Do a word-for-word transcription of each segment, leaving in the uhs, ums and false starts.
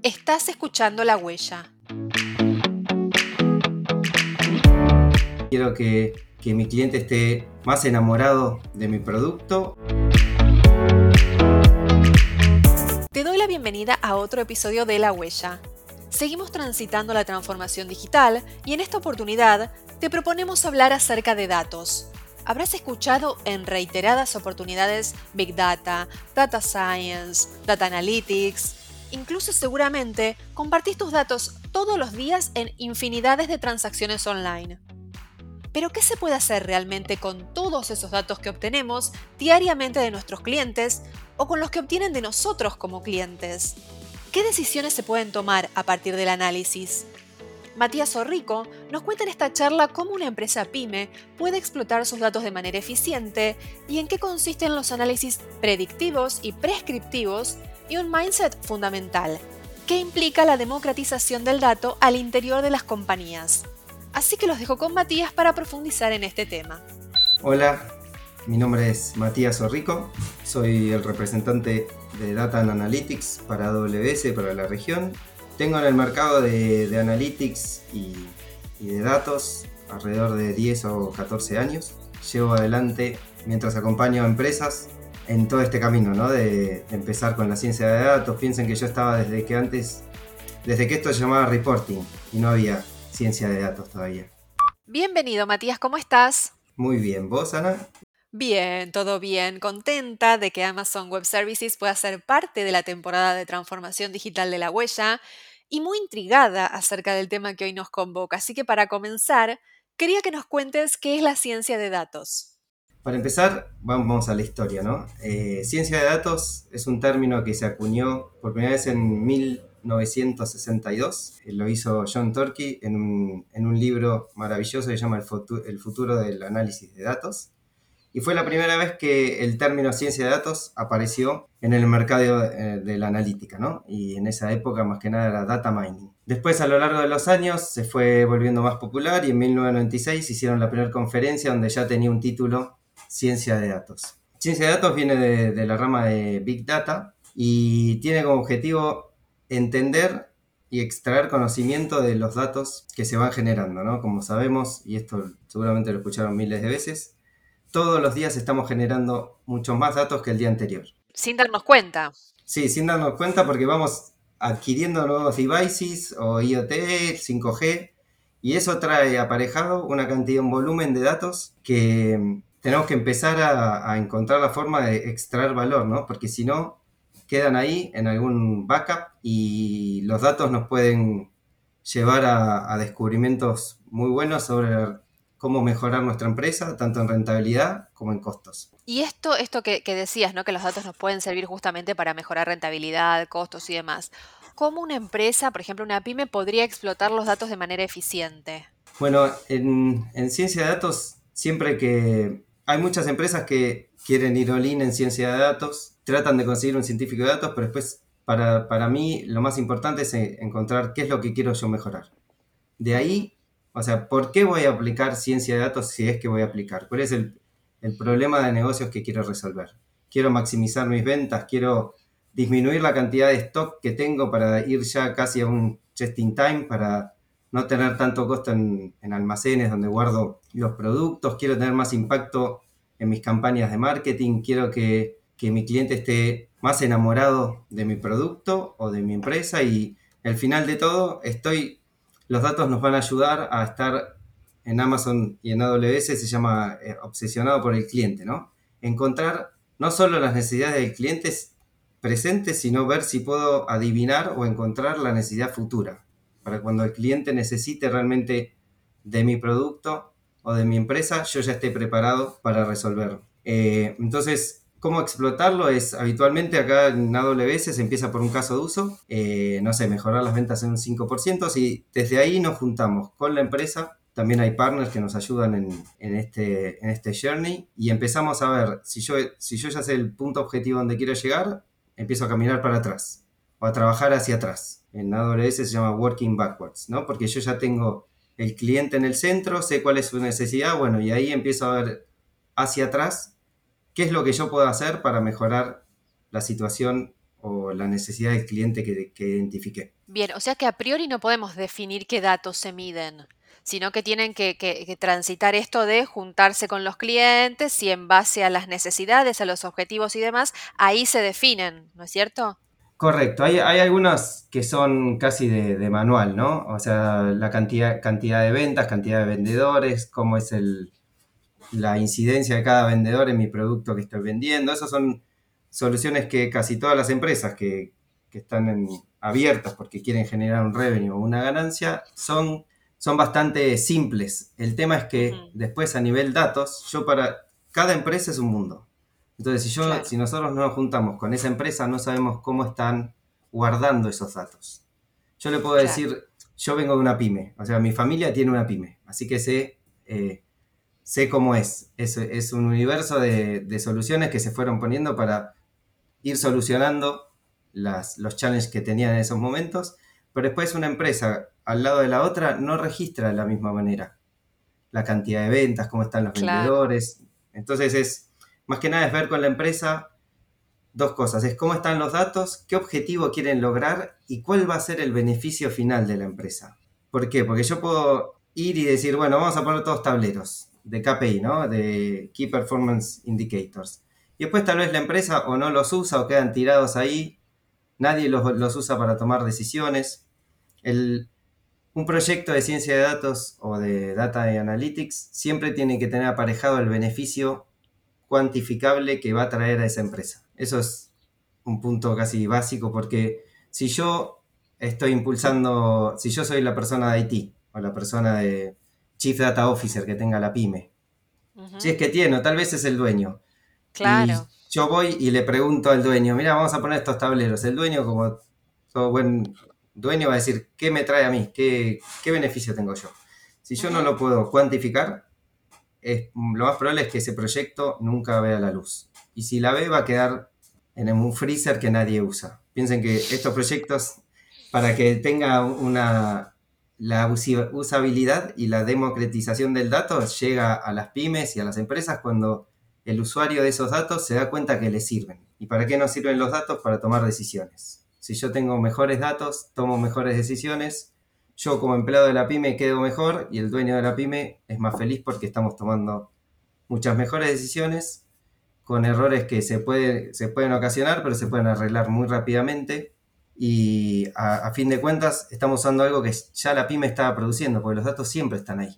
Estás escuchando La Huella. Quiero que, que mi cliente esté más enamorado de mi producto. Te doy la bienvenida a otro episodio de La Huella. Seguimos transitando la transformación digital y en esta oportunidad te proponemos hablar acerca de datos. Habrás escuchado en reiteradas oportunidades Big Data, Data Science, Data Analytics. Incluso seguramente compartís tus datos todos los días en infinidades de transacciones online. Pero ¿qué se puede hacer realmente con todos esos datos que obtenemos diariamente de nuestros clientes o con los que obtienen de nosotros como clientes? ¿Qué decisiones se pueden tomar a partir del análisis? Matías Orrico nos cuenta en esta charla cómo una empresa pyme puede explotar sus datos de manera eficiente y en qué consisten los análisis predictivos y prescriptivos y un mindset fundamental, que implica la democratización del dato al interior de las compañías. Así que los dejo con Matías para profundizar en este tema. Hola, mi nombre es Matías Orrico, soy el representante de Data and Analytics para A W S, para la región. Tengo en el mercado de, de Analytics y, y de datos alrededor de diez o catorce años. Llevo adelante mientras acompaño a empresas en todo este camino, ¿no? de, de empezar con la ciencia de datos. Piensen que yo estaba desde que antes, desde que esto se llamaba reporting y no había ciencia de datos todavía. Bienvenido, Matías, ¿cómo estás? Muy bien, ¿vos, Ana? Bien, todo bien. Contenta de que Amazon Web Services pueda ser parte de la temporada de transformación digital de La Huella y muy intrigada acerca del tema que hoy nos convoca. Así que para comenzar, quería que nos cuentes qué es la ciencia de datos. Para empezar, vamos a la historia, ¿no? Eh, ciencia de datos es un término que se acuñó por primera vez en mil novecientos sesenta y dos. Eh, lo hizo John Turkey en un, en un libro maravilloso que se llama El futuro, El futuro del análisis de datos. Y fue la primera vez que el término ciencia de datos apareció en el mercado de, de la analítica, ¿no? Y en esa época más que nada era data mining. Después, a lo largo de los años, se fue volviendo más popular y en mil novecientos noventa y seis hicieron la primera conferencia donde ya tenía un título: Ciencia de datos. Ciencia de datos viene de, de la rama de Big Data y tiene como objetivo entender y extraer conocimiento de los datos que se van generando, ¿no? Como sabemos, y esto seguramente lo escucharon miles de veces, todos los días estamos generando muchos más datos que el día anterior. Sin darnos cuenta. Sí, sin darnos cuenta, porque vamos adquiriendo nuevos devices o IoT, cinco G, y eso trae aparejado una cantidad, un volumen de datos que tenemos que empezar a, a encontrar la forma de extraer valor, ¿no? Porque si no, quedan ahí en algún backup y los datos nos pueden llevar a, a descubrimientos muy buenos sobre cómo mejorar nuestra empresa, tanto en rentabilidad como en costos. Y esto, esto que, que decías, ¿no? Que los datos nos pueden servir justamente para mejorar rentabilidad, costos y demás. ¿Cómo una empresa, por ejemplo una pyme, podría explotar los datos de manera eficiente? Bueno, en, en ciencia de datos, siempre que hay muchas empresas que quieren ir all in en ciencia de datos, tratan de conseguir un científico de datos, pero después para, para mí lo más importante es encontrar qué es lo que quiero yo mejorar. De ahí, o sea, ¿por qué voy a aplicar ciencia de datos si es que voy a aplicar? ¿Cuál es el, el problema de negocios que quiero resolver? Quiero maximizar mis ventas, quiero disminuir la cantidad de stock que tengo para ir ya casi a un just in time, para no tener tanto costo en, en almacenes donde guardo los productos, quiero tener más impacto en mis campañas de marketing, quiero que, que mi cliente esté más enamorado de mi producto o de mi empresa, y al final de todo estoy... Los datos nos van a ayudar a estar en Amazon y en A W S, se llama eh, obsesionado por el cliente, ¿no? Encontrar no solo las necesidades del cliente presentes, sino ver si puedo adivinar o encontrar la necesidad futura, para cuando el cliente necesite realmente de mi producto o de mi empresa, yo ya esté preparado para resolverlo. Eh, entonces, ¿cómo explotarlo? Es habitualmente acá en A W S se empieza por un caso de uso, eh, no sé, mejorar las ventas en un cinco por ciento, y desde ahí nos juntamos con la empresa. También hay partners que nos ayudan en, en, este, en este journey, y empezamos a ver, si yo, si yo ya sé el punto objetivo donde quiero llegar, empiezo a caminar para atrás o a trabajar hacia atrás. En A W S se llama working backwards, ¿no? Porque yo ya tengo el cliente en el centro, sé cuál es su necesidad, bueno, y ahí empiezo a ver hacia atrás qué es lo que yo puedo hacer para mejorar la situación o la necesidad del cliente que, que identifiqué. Bien, o sea que a priori no podemos definir qué datos se miden, sino que tienen que, que- que transitar esto de juntarse con los clientes y en base a las necesidades, a los objetivos y demás, ahí se definen, ¿no es cierto? Correcto, hay, hay algunas que son casi de, de manual, ¿no? O sea, la cantidad, cantidad de ventas, cantidad de vendedores, cómo es el, la incidencia de cada vendedor en mi producto que estoy vendiendo. Esas son soluciones que casi todas las empresas que, que están en- abiertas porque quieren generar un revenue o una ganancia son, son bastante simples. El tema es que Ujú, después a nivel datos, yo para cada empresa es un mundo. Entonces, si, yo, claro, si nosotros no nos juntamos con esa empresa, no sabemos cómo están guardando esos datos. Yo le puedo claro. decir, yo vengo de una pyme, o sea, mi familia tiene una pyme, así que sé eh, sé cómo es. Es, es un universo de, de soluciones que se fueron poniendo para ir solucionando las, los challenges que tenían en esos momentos, pero después una empresa al lado de la otra no registra de la misma manera la cantidad de ventas, cómo están los Claro. vendedores. Entonces es, más que nada es ver con la empresa dos cosas, es cómo están los datos, qué objetivo quieren lograr y cuál va a ser el beneficio final de la empresa. ¿Por qué? Porque yo puedo ir y decir, bueno, vamos a poner todos tableros de K P I, ¿no? De Key Performance Indicators. Y después tal vez la empresa o no los usa o quedan tirados ahí, nadie los, los usa para tomar decisiones. El, un proyecto de ciencia de datos o de data analytics siempre tiene que tener aparejado el beneficio cuantificable que va a traer a esa empresa. Eso es un punto casi básico porque si yo estoy impulsando, si yo soy la persona de I T o la persona de Chief Data Officer que tenga la pyme, si Ujú, es que tiene, o tal vez es el dueño, y claro. yo voy y le pregunto al dueño, mira, vamos a poner estos tableros. El dueño, como todo buen dueño, va a decir, ¿qué me trae a mí? ¿Qué, qué beneficio tengo yo? Si yo no Ujú, lo puedo cuantificar, es, lo más probable es que ese proyecto nunca vea la luz. Y si la ve, va a quedar en un freezer que nadie usa. Piensen que estos proyectos, para que tenga una, la usabilidad y la democratización del dato, llega a las pymes y a las empresas cuando el usuario de esos datos se da cuenta que le sirven. ¿Y para qué nos sirven los datos? Para tomar decisiones. Si yo tengo mejores datos, tomo mejores decisiones. Yo como empleado de la pyme quedo mejor y el dueño de la pyme es más feliz porque estamos tomando muchas mejores decisiones con errores que se, puede, se pueden ocasionar, pero se pueden arreglar muy rápidamente. Y a, a fin de cuentas estamos usando algo que ya la pyme estaba produciendo, porque los datos siempre están ahí.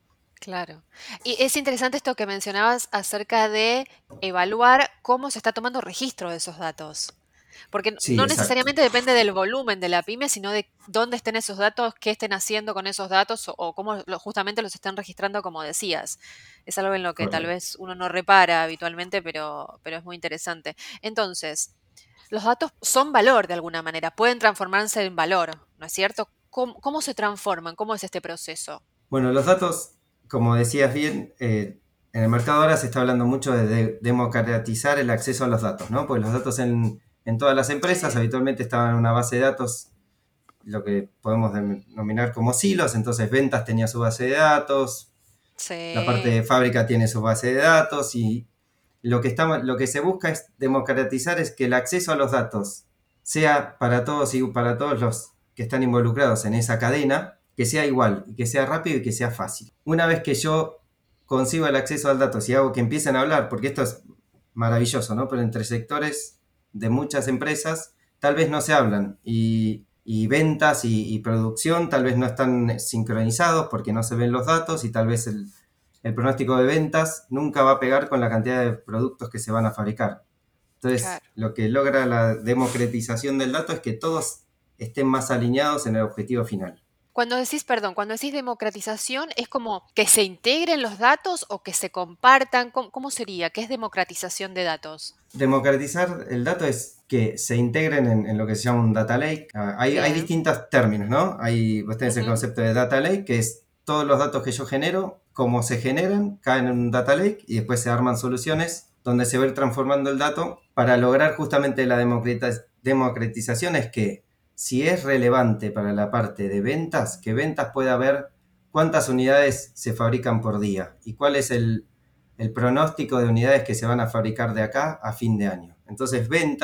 claro. Y es interesante esto que mencionabas acerca de evaluar cómo se está tomando registro de esos datos. Porque n- Sí, no exacto. necesariamente depende del volumen de la pyme, sino de dónde estén esos datos, qué estén haciendo con esos datos o, o cómo lo- justamente los están registrando, como decías. Es algo en lo que tal Correcto. vez uno no repara habitualmente, pero, pero es muy interesante. Entonces, los datos son valor de alguna manera, pueden transformarse en valor, ¿no es cierto? ¿Cómo, cómo se transforman? ¿Cómo es este proceso? Bueno, los datos, como decías bien, eh, en el mercado ahora se está hablando mucho de, de democratizar el acceso a los datos, ¿no? Porque los datos en, en todas las empresas Sí, habitualmente estaban en una base de datos, lo que podemos denominar como silos, entonces ventas tenía su base de datos, la parte sí, de fábrica tiene su base de datos y lo que, estamos, lo que se busca es democratizar es que el acceso a los datos sea para todos y para todos los que están involucrados en esa cadena, que sea igual y que sea rápido y que sea fácil. Una vez que yo consigo el acceso al dato y hago que empiecen a hablar, porque esto es maravilloso, ¿no? Pero entre sectores de muchas empresas tal vez no se hablan y, y ventas y, y, producción tal vez no están sincronizados porque no se ven los datos y tal vez el, el pronóstico de ventas nunca va a pegar con la cantidad de productos que se van a fabricar. Entonces, claro. lo que logra la democratización del dato es que todos estén más alineados en el objetivo final. Cuando decís, perdón, cuando decís democratización, ¿es como que se integren los datos o que se compartan? ¿Cómo, cómo sería? ¿Qué es democratización de datos? Democratizar el dato es que se integren en, en lo que se llama un data lake. Ah, hay, hay Bien. distintos términos, ¿no? Hay, vos tenés el Ujú, concepto de data lake, que es todos los datos que yo genero, cómo se generan, caen en un data lake y después se arman soluciones donde se va a ir transformando el dato para lograr justamente la democratización. Es que si es relevante para la parte de ventas, que ventas pueda ver cuántas unidades se fabrican por día y cuál es el, el pronóstico de unidades que se van a fabricar de acá a fin de año. Entonces, ventas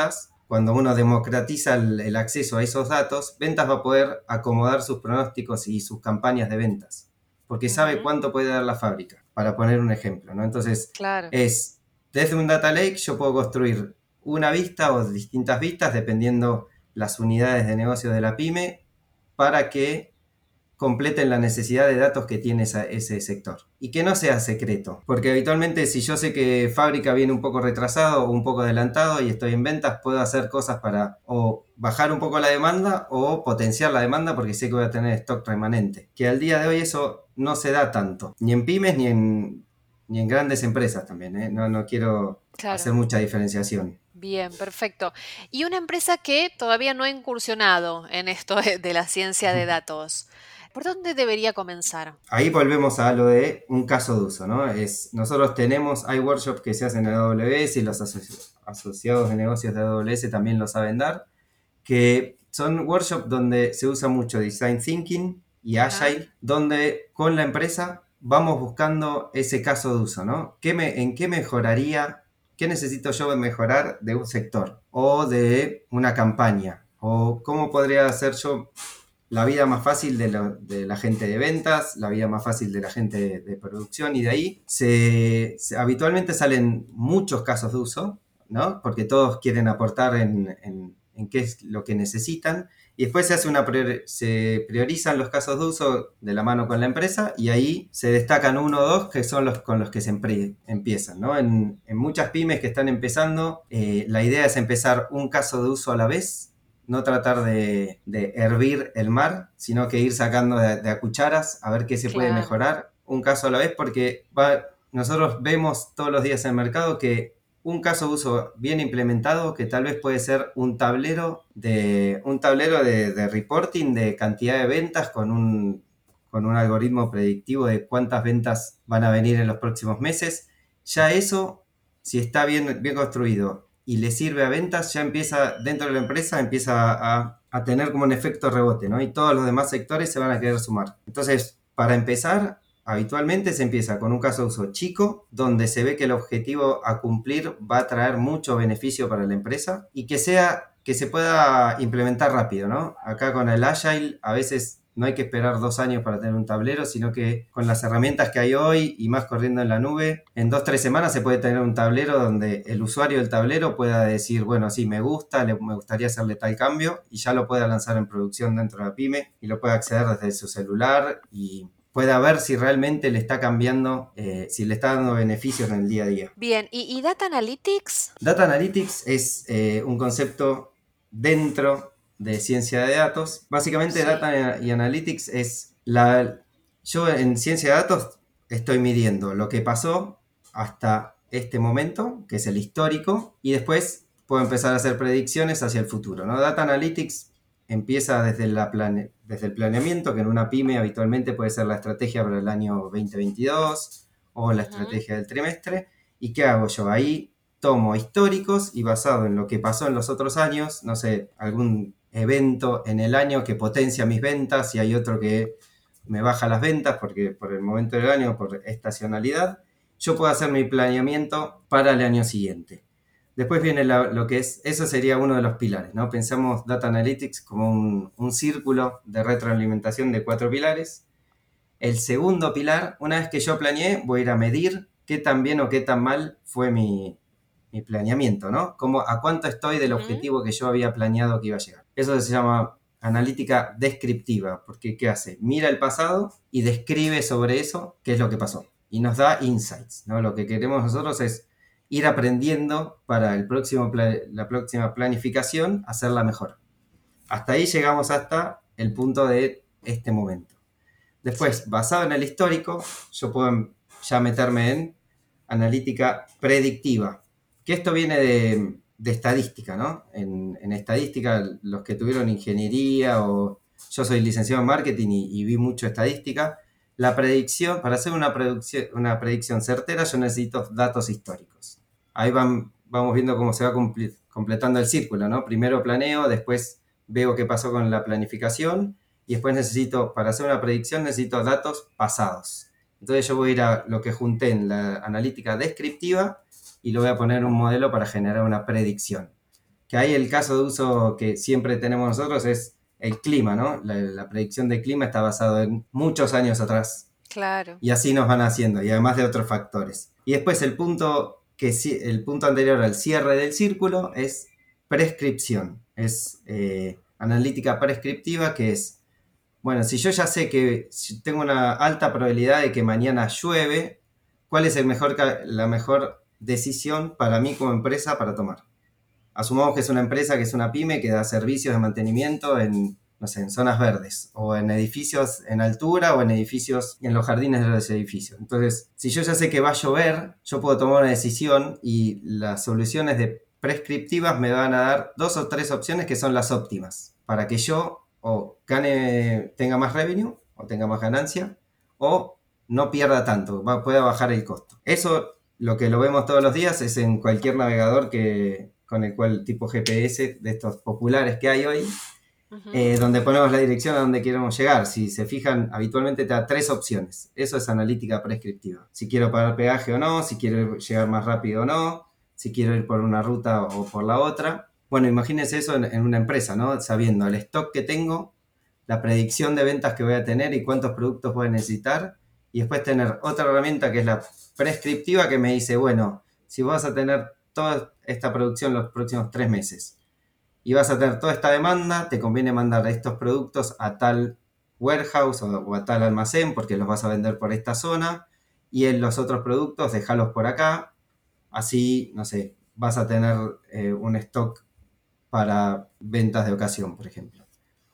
cuando uno democratiza el, el acceso a esos datos, ventas va a poder acomodar sus pronósticos y sus campañas de ventas, porque sabe Ujú, cuánto puede dar la fábrica, para poner un ejemplo, ¿no? Entonces, claro. es, desde un data lake yo puedo construir una vista o distintas vistas, dependiendo las unidades de negocio de la pyme, para que completen la necesidad de datos que tiene esa, ese sector. Y que no sea secreto, porque habitualmente si yo sé que fábrica viene un poco retrasado o un poco adelantado y estoy en ventas, puedo hacer cosas para o bajar un poco la demanda o potenciar la demanda porque sé que voy a tener stock remanente. Que al día de hoy eso no se da tanto, ni en pymes ni en, ni en grandes empresas también, ¿eh? No, no quiero hacer Claro. mucha diferenciación. Bien, perfecto. Y una empresa que todavía no ha incursionado en esto de de la ciencia de datos, ¿por dónde debería comenzar? Ahí volvemos a lo de un caso de uso, ¿no? Es, nosotros tenemos, hay workshops que se hacen en A W S y los asoci- asociados de negocios de A W S también lo saben dar, que son workshops donde se usa mucho Design Thinking y Ajá, Agile, donde con la empresa vamos buscando ese caso de uso, ¿no? ¿Qué me, ¿En qué mejoraría? ¿Qué necesito yo mejorar de un sector o de una campaña? ¿O cómo podría hacer yo la vida más fácil de, lo, de la gente de ventas, la vida más fácil de la gente de, de producción? Y de ahí se, se, habitualmente salen muchos casos de uso, ¿no? Porque todos quieren aportar en, en, en qué es lo que necesitan. Y después se hace una priori- se priorizan los casos de uso de la mano con la empresa y ahí se destacan uno o dos que son los con los que se empre- empiezan, ¿no? En, en muchas pymes que están empezando, eh, la idea es empezar un caso de uso a la vez, no tratar de, de hervir el mar, sino que ir sacando de, de a cucharas a ver qué se puede claro. mejorar un caso a la vez, porque va, nosotros vemos todos los días en el mercado que un caso de uso bien implementado, que tal vez puede ser un tablero de, un tablero de, de reporting de cantidad de ventas con un, con un algoritmo predictivo de cuántas ventas van a venir en los próximos meses. Ya eso, si está bien, bien construido y le sirve a ventas, ya empieza, dentro de la empresa, empieza a, a tener como un efecto rebote, ¿no? Y todos los demás sectores se van a querer sumar. Entonces, para empezar, habitualmente se empieza con un caso de uso chico, donde se ve que el objetivo a cumplir va a traer mucho beneficio para la empresa y que sea que se pueda implementar rápido, ¿no? Acá con el Agile a veces no hay que esperar dos años para tener un tablero, sino que con las herramientas que hay hoy y más corriendo en la nube, en dos, tres semanas se puede tener un tablero donde el usuario del tablero pueda decir, bueno, sí, me gusta, le, me gustaría hacerle tal cambio y ya lo pueda lanzar en producción dentro de la pyme y lo pueda acceder desde su celular y pueda ver si realmente le está cambiando, eh, si le está dando beneficios en el día a día. Bien, ¿y, y Data Analytics? Data Analytics es eh, un concepto dentro de ciencia de datos. Básicamente Sí. Data y Analytics es la... Yo en ciencia de datos estoy midiendo lo que pasó hasta este momento, que es el histórico, y después puedo empezar a hacer predicciones hacia el futuro, ¿no? Data Analytics empieza desde, la plane, desde el planeamiento, que en una pyme habitualmente puede ser la estrategia para el año veinte veintidós o la Ujú, estrategia del trimestre. ¿Y qué hago yo? Ahí tomo históricos y basado en lo que pasó en los otros años, no sé, algún evento en el año que potencia mis ventas y hay otro que me baja las ventas porque por el momento del año, por estacionalidad, yo puedo hacer mi planeamiento para el año siguiente. Después viene la, lo que es, eso sería uno de los pilares, ¿no? Pensamos Data Analytics como un, un círculo de retroalimentación de cuatro pilares. El segundo pilar, una vez que yo planeé, voy a ir a medir qué tan bien o qué tan mal fue mi, mi planeamiento, ¿no? Como a cuánto estoy del ujú, objetivo que yo había planeado que iba a llegar. Eso se llama analítica descriptiva, porque ¿qué hace? Mira el pasado y describe sobre eso qué es lo que pasó. Y nos da insights, ¿no? Lo que queremos nosotros es ir aprendiendo para el próximo la próxima planificación hacerla mejor. Hasta ahí llegamos hasta el punto de este momento. sí. Después, basado en el histórico, yo puedo ya meterme en analítica predictiva, que esto viene de, de estadística, ¿no? En, en, estadística, los que tuvieron ingeniería o yo soy licenciado en marketing y, y vi mucho estadística, la predicción, para hacer una predicción, una predicción certera, yo necesito datos históricos. Ahí van, vamos viendo cómo se va completando el círculo, ¿no? Primero planeo, después veo qué pasó con la planificación y después necesito, para hacer una predicción, necesito datos pasados. Entonces yo voy a ir a lo que junté en la analítica descriptiva y lo voy a poner en un modelo para generar una predicción. que ahí el caso de uso que siempre tenemos nosotros es el clima, ¿no? La, la predicción del clima está basada en muchos años atrás. Claro. Y así nos van haciendo, y además de otros factores. Y después el punto, que, el punto anterior al cierre del círculo es prescripción. Es eh, analítica prescriptiva, que es, bueno, si yo ya sé que si tengo una alta probabilidad de que mañana llueve, ¿cuál es el mejor, la mejor decisión para mí como empresa para tomar? Asumamos que es una empresa, que es una pyme, que da servicios de mantenimiento en, no sé, en zonas verdes, o en edificios en altura, o en edificios, en los jardines de los edificios. Entonces, si yo ya sé que va a llover, yo puedo tomar una decisión y las soluciones de prescriptivas me van a dar dos o tres opciones que son las óptimas, para que yo o gane, tenga más revenue, o tenga más ganancia, o no pierda tanto, va, pueda bajar el costo. Eso, lo que lo vemos todos los días, es en cualquier navegador que con el cual tipo G P S de estos populares que hay hoy, uh-huh. eh, donde ponemos la dirección a donde queremos llegar. Si se fijan, habitualmente te da tres opciones. Eso es analítica prescriptiva. Si quiero pagar peaje o no, si quiero llegar más rápido o no, si quiero ir por una ruta o por la otra. Bueno, imagínense eso en, en una empresa, ¿no? Sabiendo el stock que tengo, la predicción de ventas que voy a tener y cuántos productos voy a necesitar. Y después tener otra herramienta que es la prescriptiva, que me dice, bueno, si vas a tener toda esta producción los próximos tres meses y vas a tener toda esta demanda, te conviene mandar estos productos a tal warehouse o, o a tal almacén porque los vas a vender por esta zona, y en los otros productos dejalos por acá, así, no sé, vas a tener eh, un stock para ventas de ocasión, por ejemplo.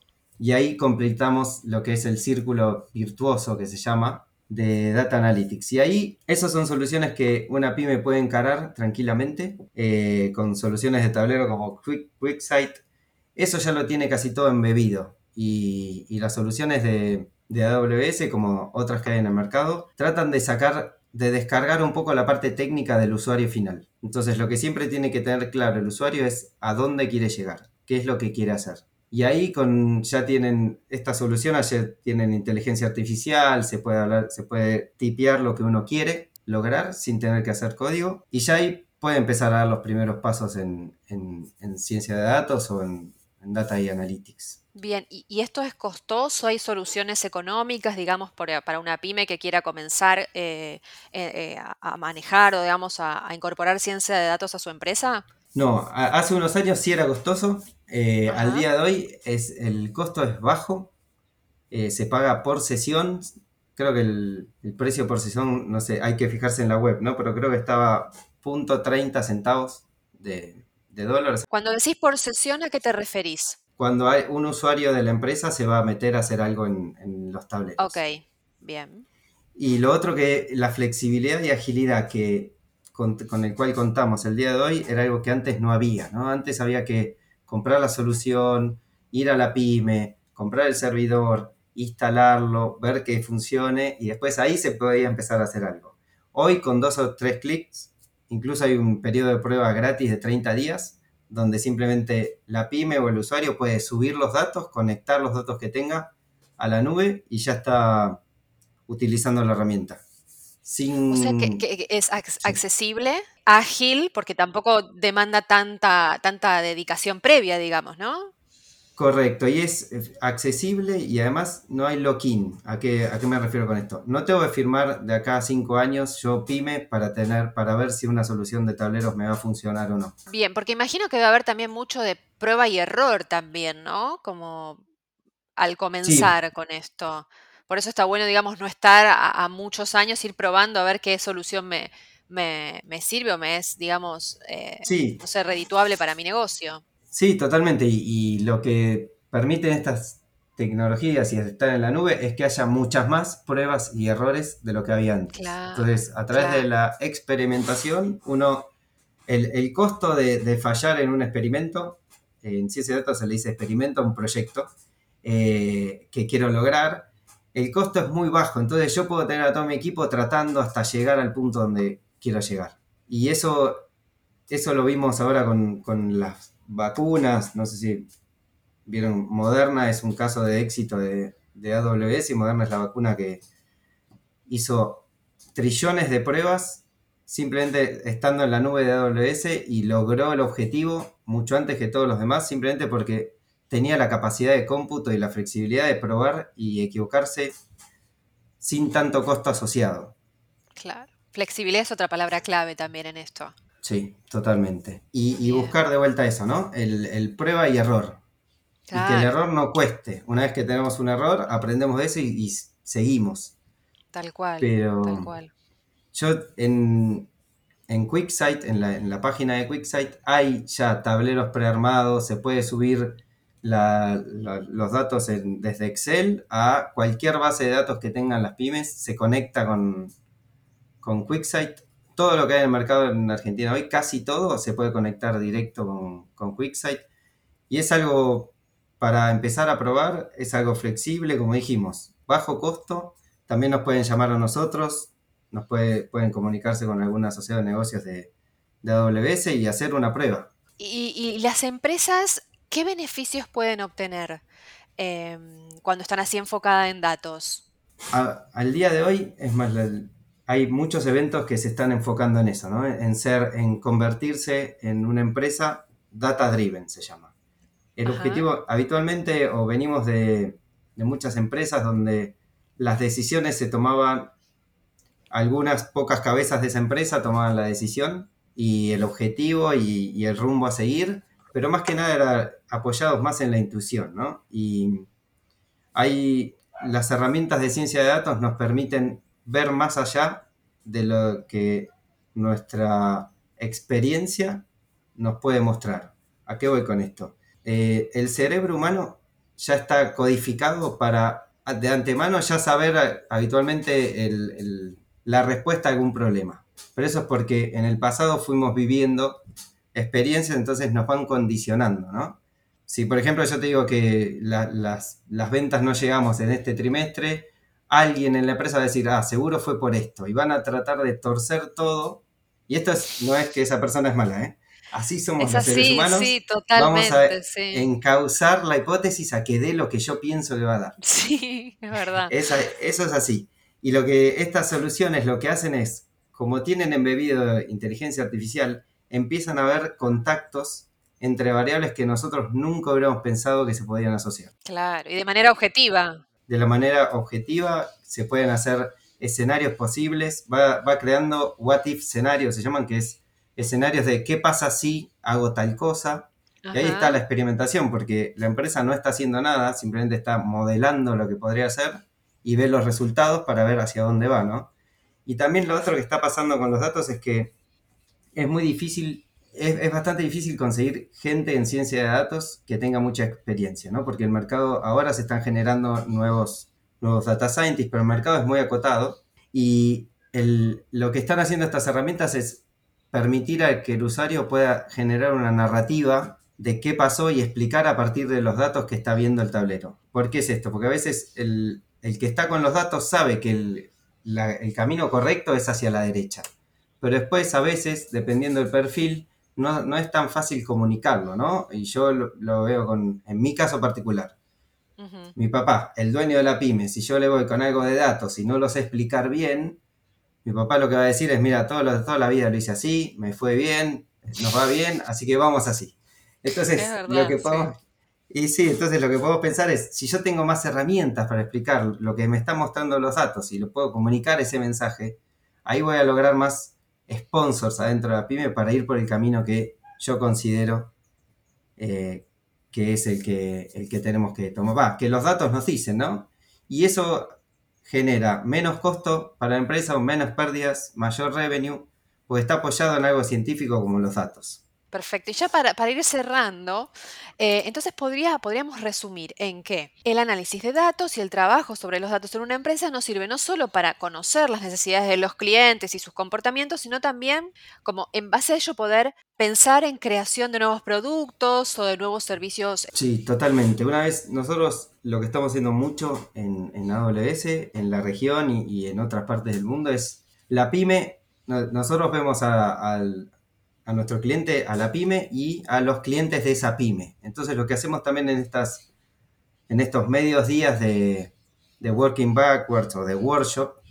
Y ahí completamos lo que es el círculo virtuoso, que se llama, de Data Analytics. Y ahí, esas son soluciones que una pyme puede encarar tranquilamente, eh, con soluciones de tablero como Quick, QuickSight. Eso ya lo tiene casi todo embebido. Y, y las soluciones de, de A W S, como otras que hay en el mercado, tratan de sacar, de descargar un poco la parte técnica del usuario final. Entonces, lo que siempre tiene que tener claro el usuario es a dónde quiere llegar, qué es lo que quiere hacer. Y ahí con, ya tienen esta solución, ya tienen inteligencia artificial, se puede hablar, se puede tipear lo que uno quiere lograr sin tener que hacer código. Y ya ahí puede empezar a dar los primeros pasos en, en, en ciencia de datos o en, en data y analytics. Bien, ¿y, y esto es costoso? ¿Hay soluciones económicas, digamos, por, para una pyme que quiera comenzar eh, eh, a, a manejar o, digamos, a, a incorporar ciencia de datos a su empresa? No, a, hace unos años sí era costoso. Eh, al día de hoy es, el costo es bajo. Eh, se paga por sesión. Creo que el, el precio por sesión, no sé, hay que fijarse en la web, ¿no? Pero creo que estaba punto treinta centavos de, de dólares. Cuando decís por sesión, ¿a qué te referís? Cuando hay un usuario de la empresa se va a meter a hacer algo en, en los tableros. Ok, bien. Y lo otro, que la flexibilidad y agilidad que con, con el cual contamos el día de hoy era algo que antes no había, ¿no? Antes había que comprar la solución, ir a la pyme, comprar el servidor, instalarlo, ver que funcione, y después ahí se podía empezar a hacer algo. Hoy, con dos o tres clics, incluso hay un periodo de prueba gratis de treinta días, donde simplemente la pyme o el usuario puede subir los datos, conectar los datos que tenga a la nube y ya está utilizando la herramienta. Sin... O sea, que, que es accesible, sí. Ágil, porque tampoco demanda tanta, tanta dedicación previa, digamos, ¿no? Correcto, y es accesible y además no hay lock-in. ¿A qué, ¿A qué me refiero con esto? No tengo que firmar de acá a cinco años yo pyme para, tener, para ver si una solución de tableros me va a funcionar o no. Bien, porque imagino que va a haber también mucho de prueba y error también, ¿no? Como al comenzar sí. con esto. Por eso está bueno, digamos, no estar a, a muchos años, ir probando a ver qué solución me, me, me sirve o me es, digamos, eh, sí. no sé, redituable para mi negocio. Sí, totalmente. Y, y lo que permiten estas tecnologías y estar en la nube es que haya muchas más pruebas y errores de lo que había antes. Claro, Entonces, a través claro. de la experimentación, uno, el, el costo de, de fallar en un experimento, en ciencia de datos se le dice experimento a un proyecto eh, que quiero lograr, el costo es muy bajo. Entonces yo puedo tener a todo mi equipo tratando hasta llegar al punto donde quiero llegar. Y eso, eso lo vimos ahora con, con las vacunas. No sé si vieron, Moderna es un caso de éxito de, de A W S, y Moderna es la vacuna que hizo trillones de pruebas simplemente estando en la nube de A W S y logró el objetivo mucho antes que todos los demás, simplemente porque tenía la capacidad de cómputo y la flexibilidad de probar y equivocarse sin tanto costo asociado. Claro. Flexibilidad es otra palabra clave también en esto. Sí, totalmente. Y, y Bien. buscar de vuelta eso, ¿no? El, el prueba y error. Y que el Claro, error no cueste. Una vez que tenemos un error, aprendemos de eso y, y seguimos. tal cual, tal Pero cual. yo en, en QuickSight, en la, en la página de QuickSight, hay ya tableros prearmados, se puede subir la- la- los datos en- desde Excel a cualquier base de datos que tengan las pymes, se conecta con, con QuickSight. Todo lo que hay en el mercado en Argentina hoy, casi todo, se puede conectar directo con, con QuickSight. Y es algo para empezar a probar, es algo flexible, como dijimos, bajo costo. También nos pueden llamar a nosotros, nos puede, pueden comunicarse con algún asociado de negocios de, de A W S y hacer una prueba. ¿Y, y las empresas qué beneficios pueden obtener em, cuando están así enfocadas en datos? A- al día de hoy, es más, la- hay muchos eventos que se están enfocando en eso, ¿no? En ser, en convertirse en una empresa data driven, se llama. El Ajá, objetivo, habitualmente, o venimos de, de muchas empresas donde las decisiones se tomaban, algunas pocas cabezas de esa empresa tomaban la decisión y el objetivo y, y el rumbo a seguir, pero más que nada era apoyados más en la intuición, ¿no? Y hay, las herramientas de ciencia de datos nos permiten ver más allá de lo que nuestra experiencia nos puede mostrar. ¿A qué voy con esto? Eh, el cerebro humano ya está codificado para de antemano ya saber eh, habitualmente el- el- la respuesta a algún problema. Pero eso es porque en el pasado fuimos viviendo experiencias, entonces nos van condicionando, ¿no? Si, por ejemplo, yo te digo que la- las, las ventas no llegamos en este trimestre, alguien en la empresa va a decir, ah, seguro fue por esto, y van a tratar de torcer todo, y esto es- no es que esa persona es mala, ¿eh? Así somos es los seres así, humanos, sí, vamos a totalmente, sí. encauzar la hipótesis a que dé lo que yo pienso que va a dar. Sí, es verdad. Esa- eso es así. Y lo que estas soluciones lo que hacen es, como tienen embebido inteligencia artificial, empiezan a haber contactos entre variables que nosotros nunca hubiéramos pensado que se podían asociar. Claro, y de manera objetiva. De la manera objetiva se pueden hacer escenarios posibles, va, va creando what if escenarios, se llaman, que es escenarios de qué pasa si hago tal cosa. Y ahí está Ajá. la experimentación, porque la empresa no está haciendo nada, simplemente está modelando lo que podría hacer y ve los resultados para ver hacia dónde va, ¿no? Y también lo otro que está pasando con los datos es que es muy difícil, es, es bastante difícil conseguir gente en ciencia de datos que tenga mucha experiencia, ¿no? Porque el mercado, ahora se están generando nuevos, nuevos data scientists, pero el mercado es muy acotado y el, lo que están haciendo estas herramientas es permitir a que el usuario pueda generar una narrativa de qué pasó y explicar a partir de los datos que está viendo el tablero. ¿Por qué es esto? Porque a veces el, el que está con los datos sabe que el, la, el camino correcto es hacia la derecha, pero después a veces, dependiendo del perfil, no, no es tan fácil comunicarlo, ¿no? Y yo lo, lo veo con, en mi caso particular. Ujú. Mi papá, el dueño de la pyme, si yo le voy con algo de datos y no lo sé explicar bien, mi papá lo que va a decir es, mira, todo lo, toda la vida lo hice así, me fue bien, nos va bien, así que vamos así. Es Entonces, lo verdad, que sí. podemos... Y sí, entonces lo que podemos pensar es, si yo tengo más herramientas para explicar lo que me están mostrando los datos y lo puedo comunicar ese mensaje, ahí voy a lograr más sponsors adentro de la pyme para ir por el camino que yo considero eh, que es el que, el que tenemos que tomar. Va, que los datos nos dicen, ¿no? Y eso genera menos costo para la empresa, menos pérdidas, mayor revenue, pues está apoyado en algo científico como los datos. Perfecto. Y ya para, para ir cerrando, eh, entonces podría, podríamos resumir en que el análisis de datos y el trabajo sobre los datos en una empresa nos sirve no solo para conocer las necesidades de los clientes y sus comportamientos, sino también como en base a ello poder pensar en creación de nuevos productos o de nuevos servicios. Sí, totalmente. Una vez nosotros lo que estamos haciendo mucho en, en A W S, en la región y, y en otras partes del mundo es la pyme. No- nosotros vemos a, al- a nuestro cliente, a la pyme y a los clientes de esa pyme. Entonces lo que hacemos también en, estas, en estos medios días de, de Working Backwards o de workshop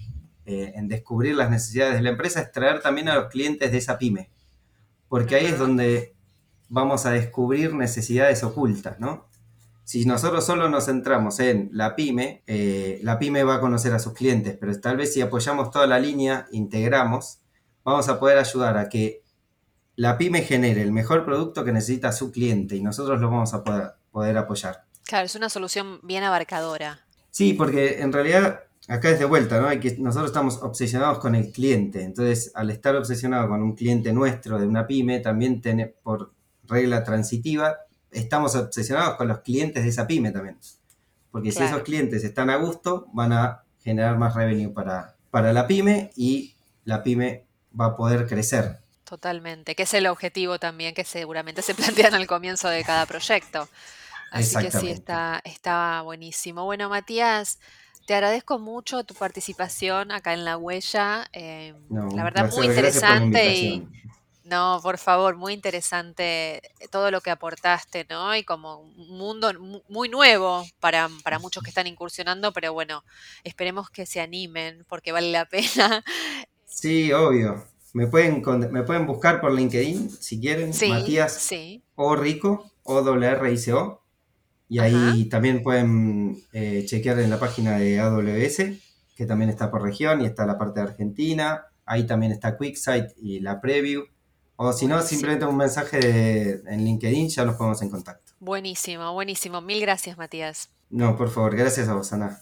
eh, en descubrir las necesidades de la empresa es traer también a los clientes de esa pyme, porque ahí es donde vamos a descubrir necesidades ocultas, ¿no? Si nosotros solo nos centramos en la pyme, eh, la pyme va a conocer a sus clientes, pero tal vez si apoyamos toda la línea, integramos, vamos a poder ayudar a que la pyme genere el mejor producto que necesita su cliente y nosotros lo vamos a poder, poder apoyar. Claro, es una solución bien abarcadora. Sí, porque en realidad acá es de vuelta, ¿no? Hay que, nosotros estamos obsesionados con el cliente, entonces al estar obsesionado con un cliente nuestro de una pyme, también tiene, por regla transitiva, estamos obsesionados con los clientes de esa pyme también. Porque claro, si esos clientes están a gusto, van a generar más revenue para, para la pyme y la pyme va a poder crecer. Totalmente, que es el objetivo también que seguramente se plantean al comienzo de cada proyecto. Así que sí, está, está buenísimo. Bueno, Matías, te agradezco mucho tu participación acá en La Huella. Eh, no, la verdad, placer, muy interesante y... No, por favor, muy interesante todo lo que aportaste, ¿no? Y como un mundo muy nuevo para, para muchos que están incursionando, pero bueno, esperemos que se animen porque vale la pena. Sí, obvio. Me pueden, me pueden buscar por LinkedIn si quieren, sí, Matías sí. o Rico, O R R I C O. Y ahí Ajá. también pueden eh, chequear en la página de A W S, que también está por región y está la parte de Argentina. Ahí también está QuickSight y la preview. O si no, simplemente un mensaje de, en LinkedIn, ya nos ponemos en contacto. Buenísimo, buenísimo. Mil gracias, Matías. No, por favor, gracias a vos, Ana.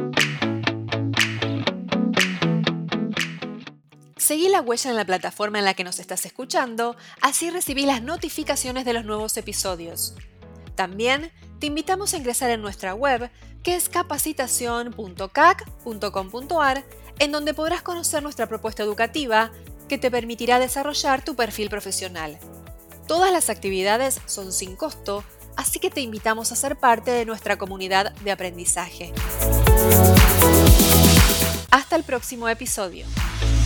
Seguí La Huella en la plataforma en la que nos estás escuchando, así recibís las notificaciones de los nuevos episodios. También te invitamos a ingresar en nuestra web, que es capacitación punto c a c punto com punto a r, en donde podrás conocer nuestra propuesta educativa que te permitirá desarrollar tu perfil profesional. Todas las actividades son sin costo, así que te invitamos a ser parte de nuestra comunidad de aprendizaje. Hasta el próximo episodio.